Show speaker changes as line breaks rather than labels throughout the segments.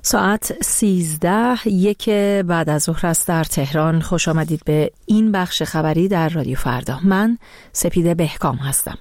ساعت 13:01 بعد از ظهر است در تهران. خوش آمدید به این بخش خبری در رادیو فردا. من سپیده بهکام هستم.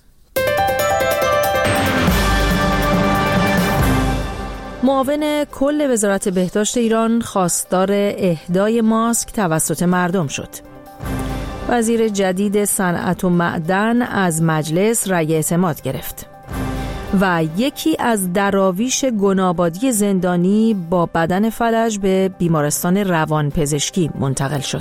معاون کل وزارت بهداشت ایران خواستار اهدای ماسک توسط مردم شد. وزیر جدید صنعت و معدن از مجلس رأی اعتماد گرفت. و یکی از دراویش گنابادی زندانی با بدن فلج به بیمارستان روانپزشکی منتقل شد.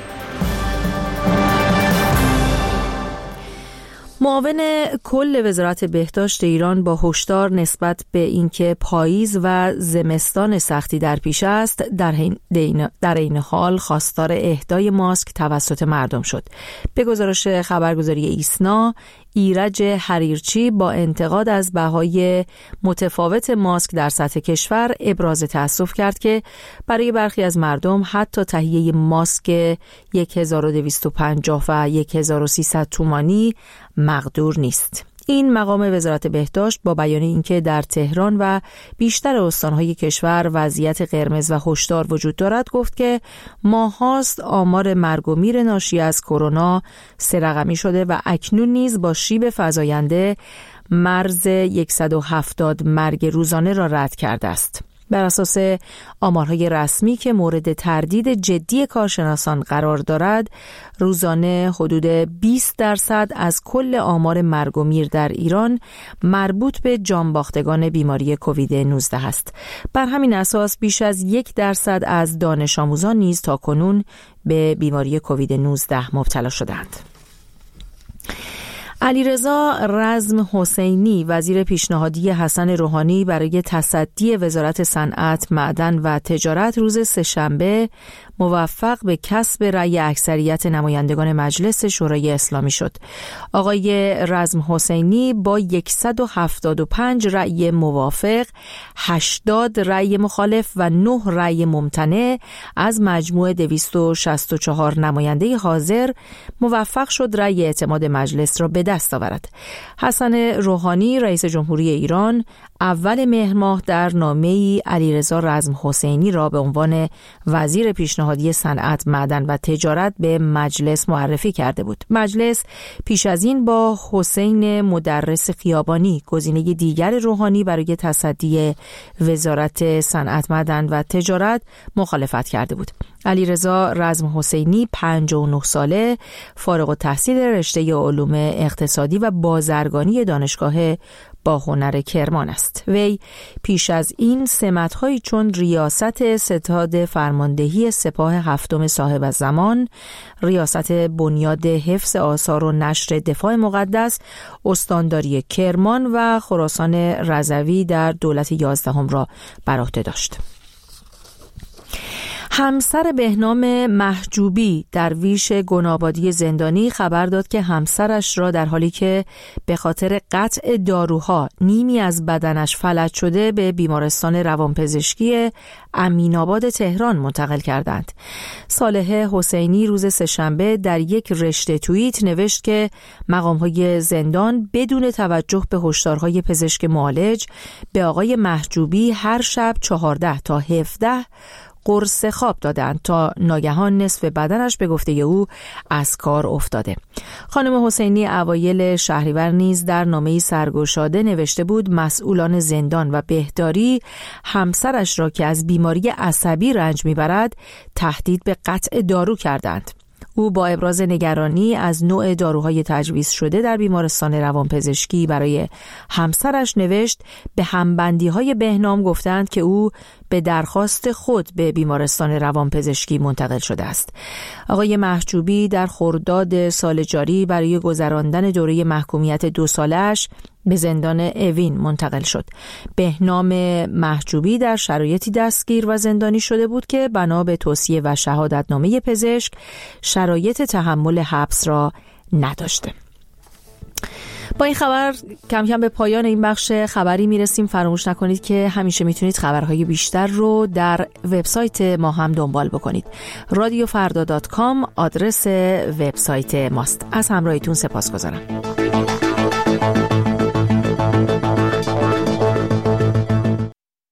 معاون کل وزارت بهداشت ایران با هشدار نسبت به اینکه پاییز و زمستان سختی در پیش است، در این حال خواستار اهدای ماسک توسط مردم شد. به گزارش خبرگزاری ایسنا، ایرج حریرچی با انتقاد از بهای متفاوت ماسک در سطح کشور ابراز تأسف کرد که برای برخی از مردم حتی تهیه ماسک 1250 و 1300 تومانی مقدور نیست. این مقام وزارت بهداشت با بیان اینکه در تهران و بیشتر استانهای کشور وضعیت قرمز و هشدار وجود دارد گفت که ماهاست آمار مرگ و میر ناشی از کرونا 3 رقمی شده و اکنون نیز با شیب فزاینده مرز 170 مرگ روزانه را رد کرده است. بر اساس آمارهای رسمی که مورد تردید جدی کارشناسان قرار دارد، روزانه حدود 20% از کل آمار مرگ و میر در ایران مربوط به جانباختگان بیماری کووید 19 است. بر همین اساس بیش از 1% از دانش آموزان نیز تاکنون به بیماری کووید 19 مبتلا شدند. علیرضا رزم حسینی وزیر پیشنهادی حسن روحانی برای تصدی وزارت صنعت، معدن و تجارت روز سه‌شنبه موفق به کسب رأی اکثریت نمایندگان مجلس شورای اسلامی شد. آقای رزم حسینی با 175 رأی موافق، 80 رأی مخالف و 9 رأی ممتنع از مجموع 264 نماینده حاضر موفق شد رأی اعتماد مجلس را به دست آورد. حسن روحانی رئیس جمهوری ایران اول مهر ماه در نامه‌ای علیرضا رزم حسینی را به عنوان وزیر پیشنهادی صنعت، معدن و تجارت به مجلس معرفی کرده بود. مجلس پیش از این با حسین مدرس خیابانی، گزینه دیگر روحانی برای تصدی وزارت صنعت، معدن و تجارت، مخالفت کرده بود. علیرضا رزم حسینی 59 ساله، فارغ التحصیل رشته علوم اقتصادی و بازرگانی دانشگاه با هنر کرمان است. وی پیش از این سمت‌هایی چون ریاست ستاد فرماندهی سپاه هفتم صاحب الزمان، ریاست بنیاد حفظ آثار و نشر دفاع مقدس، استانداری کرمان و خراسان رضوی در دولت 11 را بر عهده داشت. همسر بهنام محجوبی درویش گنابادی زندانی خبر داد که همسرش را در حالی که به خاطر قطع داروها نیمی از بدنش فلج شده به بیمارستان روانپزشکی امین‌آباد تهران منتقل کردند. صالح حسینی روز سه‌شنبه در یک رشته توییت نوشت که مقام‌های زندان بدون توجه به هشدارهای پزشک معالج به آقای محجوبی هر شب 14 تا 17 قرص خواب دادند تا ناگهان نصف بدنش به گفته او از کار افتاده. خانم حسینی اوایل شهریور نیز در نامه‌ای سرگشاده نوشته بود مسئولان زندان و بهداری همسرش را که از بیماری عصبی رنج میبرد تهدید به قطع دارو کردند. او با ابراز نگرانی از نوع داروهای تجویز شده در بیمارستان روانپزشکی برای همسرش نوشت به همبندی‌های بهنام گفتند که او به درخواست خود به بیمارستان روانپزشکی منتقل شده است. آقای محجوبی در خرداد سال جاری برای گذراندن دوره محکومیت 2 سالش به زندان اوین منتقل شد. بهنام محجوبی در شرایطی دستگیر و زندانی شده بود که بنا به توصیه و شهادتنامه پزشک شرایط تحمل حبس را نداشته. با این خبر کم کم به پایان این بخش خبری میرسیم. فراموش نکنید که همیشه میتونید خبرهای بیشتر رو در وبسایت ما هم دنبال بکنید. radiofarda.com آدرس وبسایت ماست. از همراهیتون سپاسگزارم.